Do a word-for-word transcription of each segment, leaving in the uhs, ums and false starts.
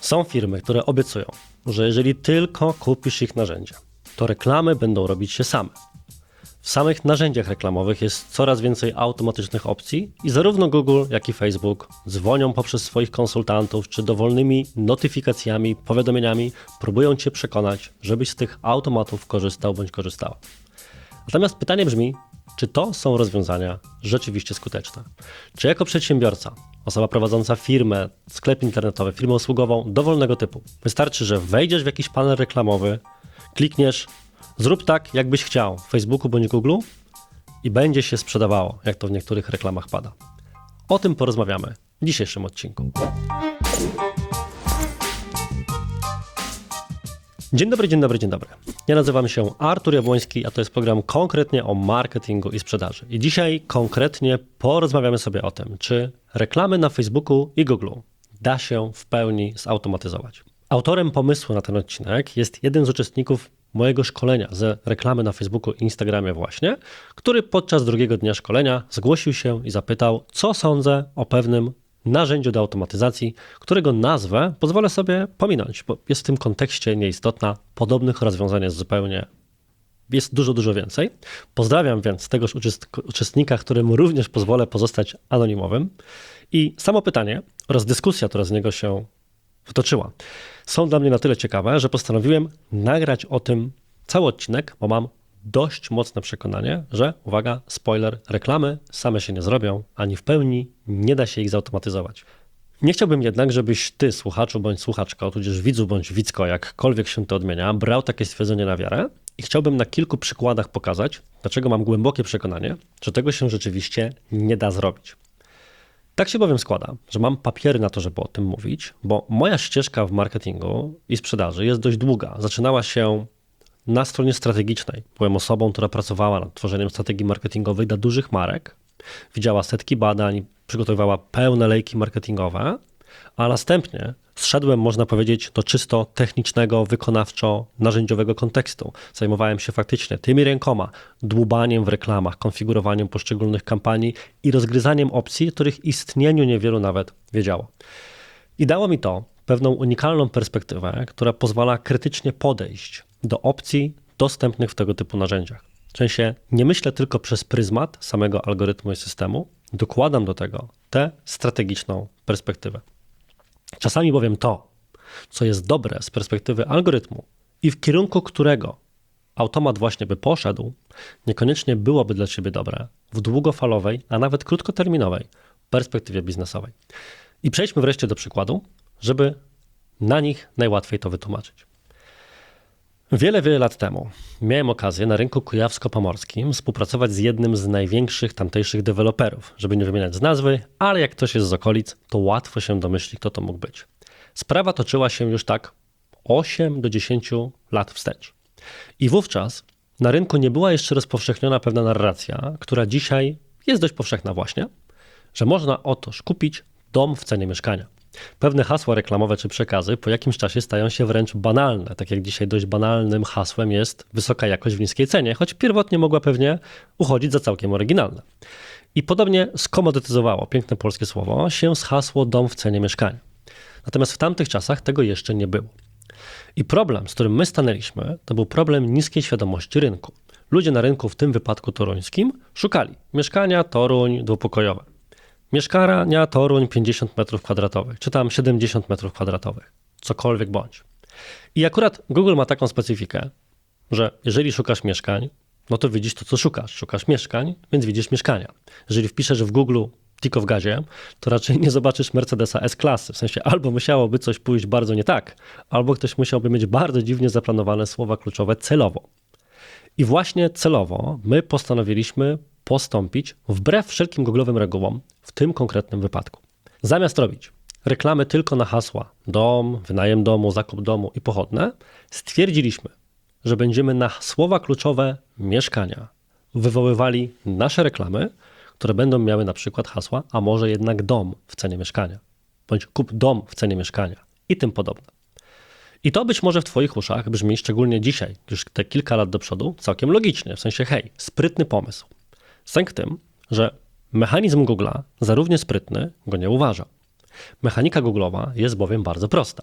Są firmy, które obiecują, że jeżeli tylko kupisz ich narzędzia, to reklamy będą robić się same. W samych narzędziach reklamowych jest coraz więcej automatycznych opcji i zarówno Google, jak i Facebook dzwonią poprzez swoich konsultantów czy dowolnymi notyfikacjami, powiadomieniami próbują Cię przekonać, żebyś z tych automatów korzystał bądź korzystała. Natomiast pytanie brzmi, czy to są rozwiązania rzeczywiście skuteczne? Czy jako przedsiębiorca, osoba prowadząca firmę, sklep internetowy, firmę usługową dowolnego typu, wystarczy, że wejdziesz w jakiś panel reklamowy, klikniesz zrób tak, jakbyś chciał w Facebooku bądź Google i będzie się sprzedawało, jak to w niektórych reklamach pada. O tym porozmawiamy w dzisiejszym odcinku. Dzień dobry, dzień dobry, dzień dobry. Ja nazywam się Artur Jabłoński, a to jest program konkretnie o marketingu i sprzedaży. I dzisiaj konkretnie porozmawiamy sobie o tym, czy reklamy na Facebooku i Google da się w pełni zautomatyzować. Autorem pomysłu na ten odcinek jest jeden z uczestników mojego szkolenia ze reklamy na Facebooku i Instagramie właśnie, który podczas drugiego dnia szkolenia zgłosił się i zapytał, co sądzę o pewnym narzędziu do automatyzacji, którego nazwę pozwolę sobie pominąć, bo jest w tym kontekście nieistotna. Podobnych rozwiązań jest zupełnie, jest dużo, dużo więcej. Pozdrawiam więc tegoż uczestnika, któremu również pozwolę pozostać anonimowym. I samo pytanie oraz dyskusja, która z niego się wtoczyła, są dla mnie na tyle ciekawe, że postanowiłem nagrać o tym cały odcinek, bo mam dość mocne przekonanie, że, uwaga, spoiler, reklamy same się nie zrobią, ani w pełni nie da się ich zautomatyzować. Nie chciałbym jednak, żebyś ty, słuchaczu bądź słuchaczko, tudzież widzu bądź widzko, jakkolwiek się to odmienia, brał takie stwierdzenie na wiarę i chciałbym na kilku przykładach pokazać, dlaczego mam głębokie przekonanie, że tego się rzeczywiście nie da zrobić. Tak się bowiem składa, że mam papiery na to, żeby o tym mówić, bo moja ścieżka w marketingu i sprzedaży jest dość długa. Zaczynała się na stronie strategicznej. Byłem osobą, która pracowała nad tworzeniem strategii marketingowej dla dużych marek, widziała setki badań, przygotowywała pełne lejki marketingowe, a następnie zszedłem, można powiedzieć, do czysto technicznego, wykonawczo-narzędziowego kontekstu. Zajmowałem się faktycznie tymi rękoma, dłubaniem w reklamach, konfigurowaniem poszczególnych kampanii i rozgryzaniem opcji, których istnieniu niewielu nawet wiedziało. I dało mi to pewną unikalną perspektywę, która pozwala krytycznie podejść do opcji dostępnych w tego typu narzędziach. W sensie nie myślę tylko przez pryzmat samego algorytmu i systemu, dokładam do tego tę strategiczną perspektywę. Czasami bowiem to, co jest dobre z perspektywy algorytmu i w kierunku którego automat właśnie by poszedł, niekoniecznie byłoby dla ciebie dobre w długofalowej, a nawet krótkoterminowej perspektywie biznesowej. I przejdźmy wreszcie do przykładu, żeby na nich najłatwiej to wytłumaczyć. Wiele, wiele lat temu miałem okazję na rynku kujawsko-pomorskim współpracować z jednym z największych tamtejszych deweloperów, żeby nie wymieniać z nazwy, ale jak ktoś jest z okolic, to łatwo się domyśli, kto to mógł być. Sprawa toczyła się już tak osiem do dziesięciu lat wstecz. I wówczas na rynku nie była jeszcze rozpowszechniona pewna narracja, która dzisiaj jest dość powszechna właśnie, że można otóż kupić dom w cenie mieszkania. Pewne hasła reklamowe czy przekazy po jakimś czasie stają się wręcz banalne, tak jak dzisiaj dość banalnym hasłem jest wysoka jakość w niskiej cenie, choć pierwotnie mogła pewnie uchodzić za całkiem oryginalne. I podobnie skomodytyzowało, piękne polskie słowo, się z hasło dom w cenie mieszkania. Natomiast w tamtych czasach tego jeszcze nie było. I problem, z którym my stanęliśmy, to był problem niskiej świadomości rynku. Ludzie na rynku, w tym wypadku toruńskim, szukali mieszkania Toruń dwupokojowe. Mieszkania Toruń pięćdziesiąt metrów kwadratowych, czy tam siedemdziesiąt metrów kwadratowych, cokolwiek bądź. I akurat Google ma taką specyfikę, że jeżeli szukasz mieszkań, no to widzisz to, co szukasz. Szukasz mieszkań, więc widzisz mieszkania. Jeżeli wpiszesz w Google tylko w gazie, to raczej nie zobaczysz Mercedesa S-klasy. W sensie albo musiałoby coś pójść bardzo nie tak, albo ktoś musiałby mieć bardzo dziwnie zaplanowane słowa kluczowe celowo. I właśnie celowo my postanowiliśmy postąpić wbrew wszelkim Google'owym regułom w tym konkretnym wypadku. Zamiast robić reklamy tylko na hasła dom, wynajem domu, zakup domu i pochodne, stwierdziliśmy, że będziemy na słowa kluczowe mieszkania wywoływali nasze reklamy, które będą miały na przykład hasła, a może jednak dom w cenie mieszkania, bądź kup dom w cenie mieszkania i tym podobne. I to być może w twoich uszach brzmi szczególnie dzisiaj, już te kilka lat do przodu, całkiem logicznie, w sensie hej, sprytny pomysł. Sęk w tym, że mechanizm Google'a za równie sprytny go nie uważa. Mechanika Google'owa jest bowiem bardzo prosta.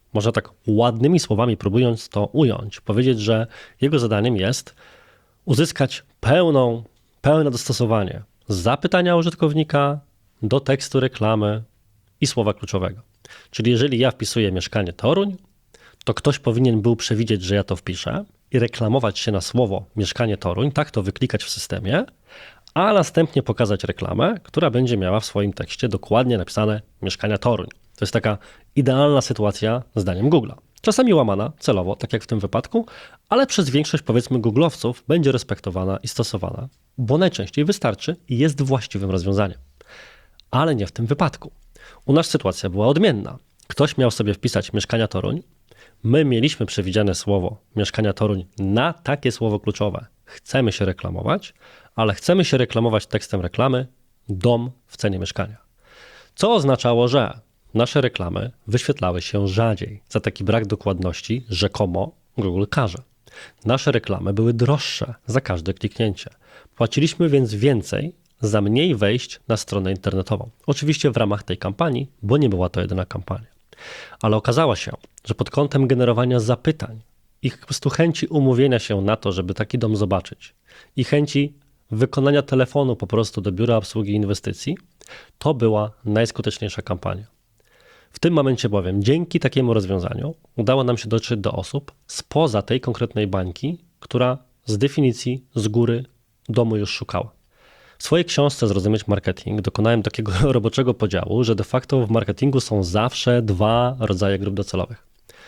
Można tak ładnymi słowami próbując to ująć, powiedzieć, że jego zadaniem jest uzyskać pełną, pełne dostosowanie z zapytania użytkownika do tekstu reklamy i słowa kluczowego. Czyli jeżeli ja wpisuję mieszkanie Toruń, to ktoś powinien był przewidzieć, że ja to wpiszę i reklamować się na słowo mieszkanie Toruń, tak to wyklikać w systemie, a następnie pokazać reklamę, która będzie miała w swoim tekście dokładnie napisane mieszkania Toruń. To jest taka idealna sytuacja zdaniem Google'a. Czasami łamana celowo, tak jak w tym wypadku, ale przez większość, powiedzmy, googlowców będzie respektowana i stosowana, bo najczęściej wystarczy i jest właściwym rozwiązaniem. Ale nie w tym wypadku. U nas sytuacja była odmienna. Ktoś miał sobie wpisać mieszkania Toruń, my mieliśmy przewidziane słowo mieszkania Toruń na takie słowo kluczowe. Chcemy się reklamować, ale chcemy się reklamować tekstem reklamy dom w cenie mieszkania. Co oznaczało, że nasze reklamy wyświetlały się rzadziej. Za taki brak dokładności rzekomo Google karze. Nasze reklamy były droższe za każde kliknięcie. Płaciliśmy więc więcej za mniej wejść na stronę internetową. Oczywiście w ramach tej kampanii, bo nie była to jedyna kampania. Ale okazało się, że pod kątem generowania zapytań, ich po prostu chęci umówienia się na to, żeby taki dom zobaczyć i chęci wykonania telefonu po prostu do biura obsługi inwestycji, to była najskuteczniejsza kampania. W tym momencie bowiem dzięki takiemu rozwiązaniu udało nam się dotrzeć do osób spoza tej konkretnej bańki, która z definicji z góry domu już szukała. W swojej książce Zrozumieć marketing dokonałem takiego roboczego podziału, że de facto w marketingu są zawsze dwa rodzaje grup docelowych.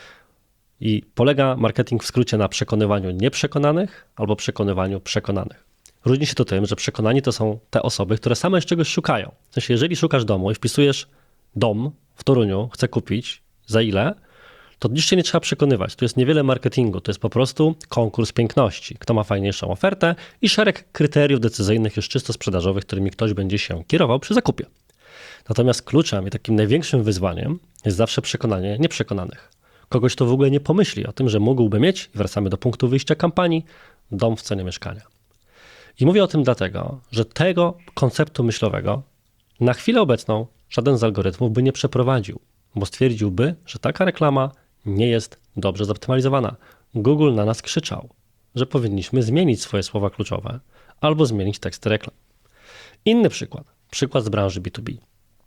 I polega marketing w skrócie na przekonywaniu nieprzekonanych albo przekonywaniu przekonanych. Różni się to tym, że przekonani to są te osoby, które same z czegoś szukają. W sensie, jeżeli szukasz domu i wpisujesz dom w Toruniu, chcę kupić, za ile, to dziś się nie trzeba przekonywać. Tu jest niewiele marketingu, to jest po prostu konkurs piękności. Kto ma fajniejszą ofertę i szereg kryteriów decyzyjnych już czysto sprzedażowych, którymi ktoś będzie się kierował przy zakupie. Natomiast kluczem i takim największym wyzwaniem jest zawsze przekonanie nieprzekonanych. Kogoś, kto w ogóle nie pomyśli o tym, że mógłby mieć, i wracamy do punktu wyjścia kampanii, dom w cenie mieszkania. I mówię o tym dlatego, że tego konceptu myślowego na chwilę obecną żaden z algorytmów by nie przeprowadził, bo stwierdziłby, że taka reklama nie jest dobrze zoptymalizowana. Google na nas krzyczał, że powinniśmy zmienić swoje słowa kluczowe albo zmienić teksty reklam. Inny przykład, przykład z branży B dwa B.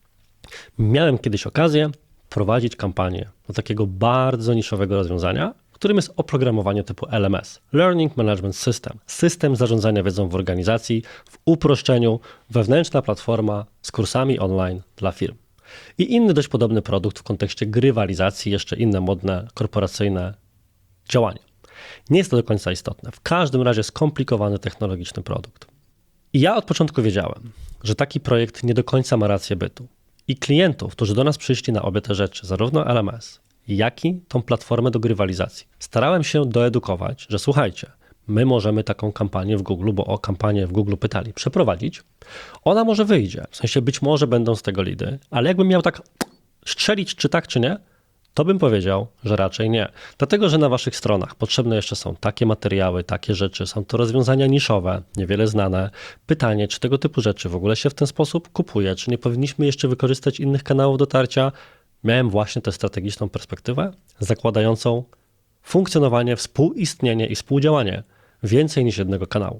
Miałem kiedyś okazję prowadzić kampanię do takiego bardzo niszowego rozwiązania, którym jest oprogramowanie typu L M S, Learning Management System, system zarządzania wiedzą w organizacji, w uproszczeniu, wewnętrzna platforma z kursami online dla firm. I inny dość podobny produkt w kontekście grywalizacji, jeszcze inne modne, korporacyjne działania. Nie jest to do końca istotne. W każdym razie skomplikowany technologiczny produkt. I ja od początku wiedziałem, że taki projekt nie do końca ma rację bytu. I klientów, którzy do nas przyszli na obie te rzeczy, zarówno L M S, jak i tą platformę do grywalizacji, starałem się doedukować, że słuchajcie, my możemy taką kampanię w Google, bo o kampanię w Google pytali, przeprowadzić. Ona może wyjdzie, w sensie być może będą z tego lidy, ale jakbym miał tak strzelić, czy tak, czy nie, to bym powiedział, że raczej nie. Dlatego, że na waszych stronach potrzebne jeszcze są takie materiały, takie rzeczy, są to rozwiązania niszowe, niewiele znane. Pytanie, czy tego typu rzeczy w ogóle się w ten sposób kupuje, czy nie powinniśmy jeszcze wykorzystać innych kanałów dotarcia. Miałem właśnie tę strategiczną perspektywę zakładającą funkcjonowanie, współistnienie i współdziałanie więcej niż jednego kanału.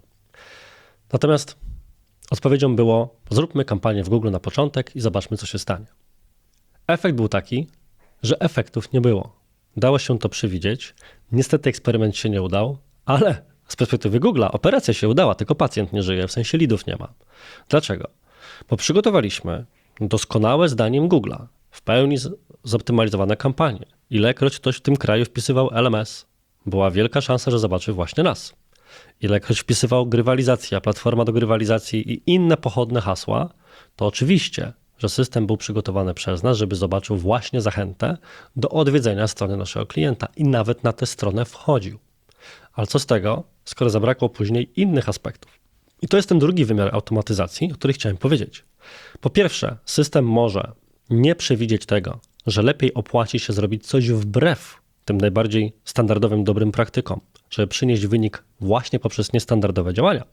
Natomiast odpowiedzią było, zróbmy kampanię w Google na początek i zobaczmy, co się stanie. Efekt był taki, że efektów nie było. Dało się to przewidzieć. Niestety eksperyment się nie udał, ale z perspektywy Google'a operacja się udała, tylko pacjent nie żyje, w sensie lidów nie ma. Dlaczego? Bo przygotowaliśmy doskonałe zdaniem Google'a, w pełni zoptymalizowane kampanie. Ilekroć ktoś w tym kraju wpisywał L M S, była wielka szansa, że zobaczy właśnie nas. Ilekroć wpisywał grywalizacja, platforma do grywalizacji i inne pochodne hasła, to oczywiście, że system był przygotowany przez nas, żeby zobaczył właśnie zachętę do odwiedzenia strony naszego klienta i nawet na tę stronę wchodził. Ale co z tego, skoro zabrakło później innych aspektów? I to jest ten drugi wymiar automatyzacji, o którym chciałem powiedzieć. Po pierwsze, system może nie przewidzieć tego, że lepiej opłaci się zrobić coś wbrew tym najbardziej standardowym, dobrym praktykom, żeby przynieść wynik właśnie poprzez niestandardowe działania.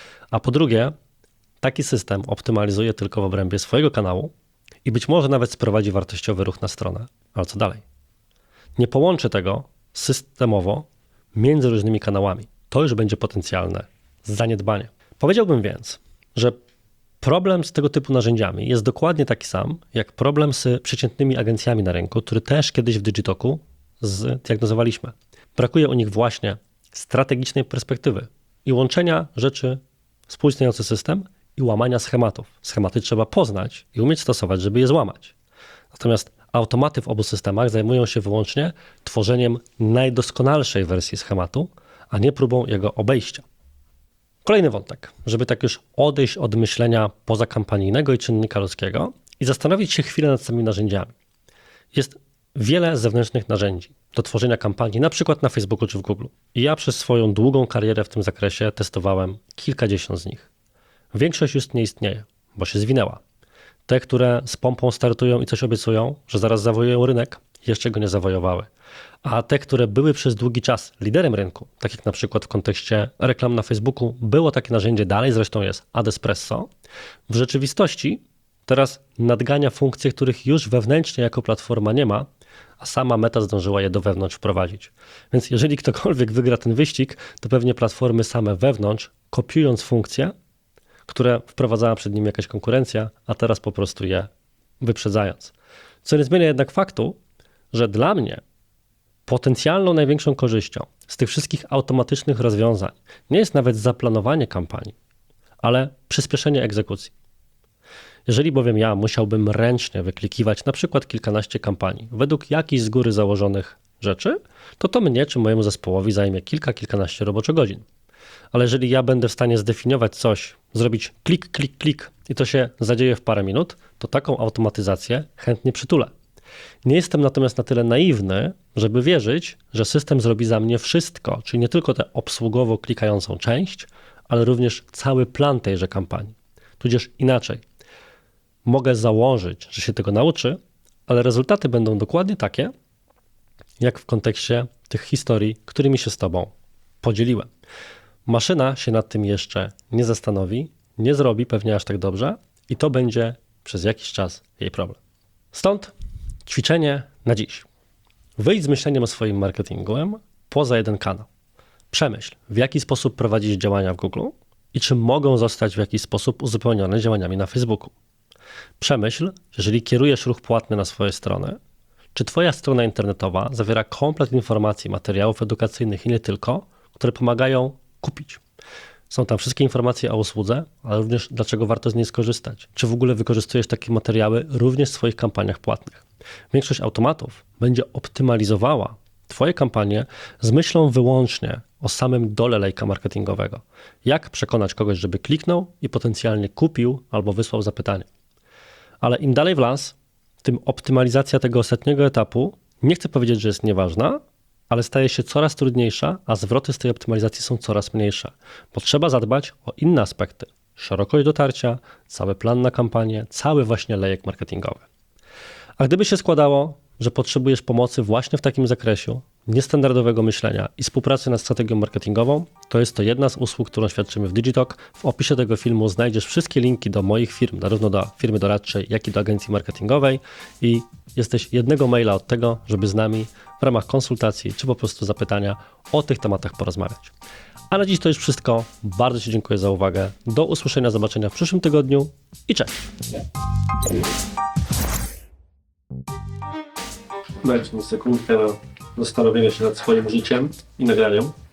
A po drugie, taki system optymalizuje tylko w obrębie swojego kanału i być może nawet sprowadzi wartościowy ruch na stronę. Ale co dalej? nie połączy tego systemowo między różnymi kanałami, to już będzie potencjalne zaniedbanie. Powiedziałbym więc, że problem z tego typu narzędziami jest dokładnie taki sam, jak problem z przeciętnymi agencjami na rynku, który też kiedyś w Digitalku zdiagnozowaliśmy. Brakuje u nich właśnie strategicznej perspektywy i łączenia rzeczy współistniejący system i łamania schematów. Schematy trzeba poznać i umieć stosować, żeby je złamać. Natomiast automaty w obu systemach zajmują się wyłącznie tworzeniem najdoskonalszej wersji schematu, a nie próbą jego obejścia. Kolejny wątek, żeby tak już odejść od myślenia pozakampanijnego i czynnika ludzkiego i zastanowić się chwilę nad samymi narzędziami. Jest wiele zewnętrznych narzędzi do tworzenia kampanii, na przykład na Facebooku czy w Google. I ja przez swoją długą karierę w tym zakresie testowałem kilkadziesiąt z nich. Większość już nie istnieje, bo się zwinęła. Te, które z pompą startują i coś obiecują, że zaraz zawojują rynek, jeszcze go nie zawojowały. A te, które były przez długi czas liderem rynku, tak jak na przykład w kontekście reklam na Facebooku, było takie narzędzie, dalej zresztą jest Adespresso, w rzeczywistości teraz nadgania funkcje, których już wewnętrznie jako platforma nie ma, a sama Meta zdążyła je do wewnątrz wprowadzić. Więc jeżeli ktokolwiek wygra ten wyścig, to pewnie platformy same wewnątrz, kopiując funkcje, które wprowadzała przed nim jakaś konkurencja, a teraz po prostu je wyprzedzając. Co nie zmienia jednak faktu, że dla mnie potencjalną największą korzyścią z tych wszystkich automatycznych rozwiązań nie jest nawet zaplanowanie kampanii, ale przyspieszenie egzekucji. Jeżeli bowiem ja musiałbym ręcznie wyklikiwać na przykład kilkanaście kampanii według jakichś z góry założonych rzeczy, to to mnie czy mojemu zespołowi zajmie kilka, kilkanaście roboczo godzin. Ale jeżeli ja będę w stanie zdefiniować coś, zrobić klik, klik, klik i to się zadzieje w parę minut, to taką automatyzację chętnie przytulę. Nie jestem natomiast na tyle naiwny, żeby wierzyć, że system zrobi za mnie wszystko, czyli nie tylko tę obsługowo klikającą część, ale również cały plan tejże kampanii. Tudzież inaczej. Mogę założyć, że się tego nauczy, ale rezultaty będą dokładnie takie, jak w kontekście tych historii, którymi się z Tobą podzieliłem. Maszyna się nad tym jeszcze nie zastanowi, nie zrobi pewnie aż tak dobrze i to będzie przez jakiś czas jej problem. Stąd ćwiczenie na dziś. Wyjdź z myśleniem o swoim marketingiem poza jeden kanał. Przemyśl, w jaki sposób prowadzić działania w Google i czy mogą zostać w jakiś sposób uzupełnione działaniami na Facebooku. Przemyśl, jeżeli kierujesz ruch płatny na swoje strony, czy Twoja strona internetowa zawiera komplet informacji, materiałów edukacyjnych i nie tylko, które pomagają kupić. Są tam wszystkie informacje o usłudze, ale również dlaczego warto z niej skorzystać. Czy w ogóle wykorzystujesz takie materiały również w swoich kampaniach płatnych. Większość automatów będzie optymalizowała Twoje kampanie z myślą wyłącznie o samym dole lejka marketingowego. Jak przekonać kogoś, żeby kliknął i potencjalnie kupił albo wysłał zapytanie. Ale im dalej w las, tym optymalizacja tego ostatniego etapu, nie chcę powiedzieć, że jest nieważna, ale staje się coraz trudniejsza, a zwroty z tej optymalizacji są coraz mniejsze, bo trzeba zadbać o inne aspekty. Szerokość dotarcia, cały plan na kampanię, cały właśnie lejek marketingowy. A gdyby się składało, że potrzebujesz pomocy właśnie w takim zakresie, niestandardowego myślenia i współpracy nad strategią marketingową, to jest to jedna z usług, którą świadczymy w Digitalk. W opisie tego filmu znajdziesz wszystkie linki do moich firm, zarówno do firmy doradczej, jak i do agencji marketingowej i jesteś jednego maila od tego, żeby z nami w ramach konsultacji czy po prostu zapytania o tych tematach porozmawiać. A na dziś to już wszystko. Bardzo Ci dziękuję za uwagę. Do usłyszenia, zobaczenia w przyszłym tygodniu i cześć! Dajcie mi sekundkę na zastanowienie się nad swoim życiem i nagraniem.